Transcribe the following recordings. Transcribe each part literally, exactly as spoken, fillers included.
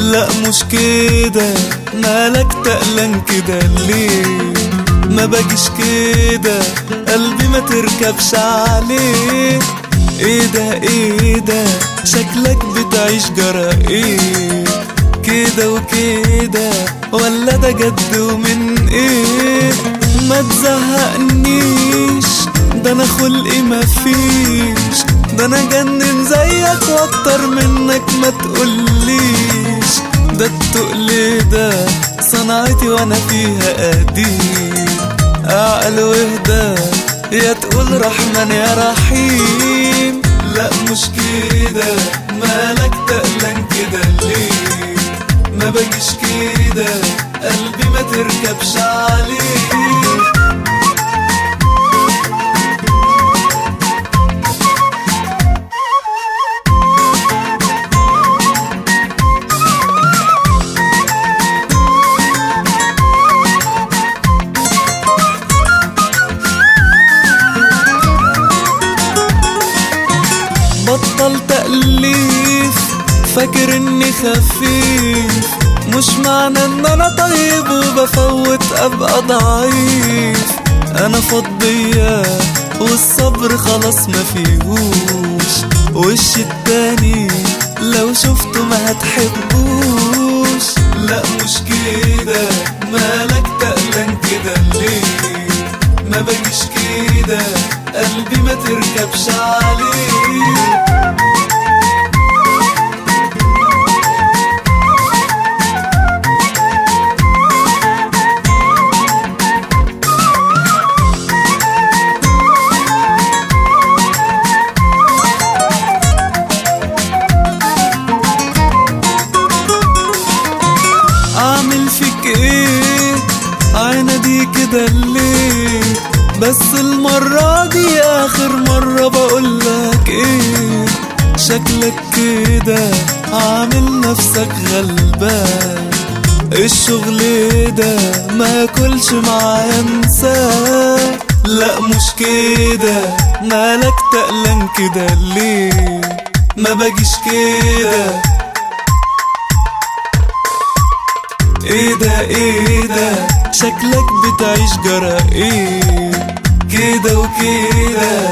لا مش كده، مالك تقلان كده ليه؟ ما باجيش كده، قلبي ما تركبش عليه. ايه ده ايه ده، شكلك بتعيش جرى ايه؟ كده وكده ولا ده جد ومن ايه؟ ما تزهقنيش، ده انا خلقي مفيش، ده انا جنن زيك واكتر منك ما تقوليش. ده التقل ده صنعتي وانا فيها قديم، اعقل واهدى يا تقول رحمن يا رحيم. لا مش كده، مالك تقلان كده ليه؟ ما باجيش كده، قلبي ما تركبش عليه. بطل تأليف، فاكر اني خفيف، مش معنى ان انا طيب وبفوت ابقى ضعيف. انا فضية والصبر خلاص ما فيهوش، وش التاني لو شفته ما هتحبوش. لا مش كده، مالك تقلان كده ليه؟ ما باجيش كده، قلبي ما تركبش عليه. اعمل فيك ايه عينادي كده ليه؟ بس المرة دي اخر مرة بقولك ايه، شكلك كده عامل نفسك غلبان. الشغل ده ما كلش معايا انساه. لا مش كده، مالك تقلان كده ليه؟ ما باجيش كده. ايه ده ايه ده، شكلك بتعيش جرى ايه؟ كده وكده.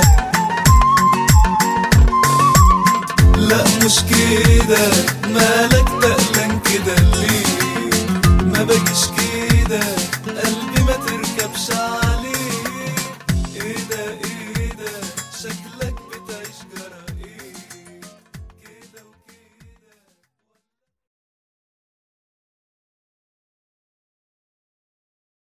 لا مش كده، مالك تقلان كده ليه؟ ما باجيش كده.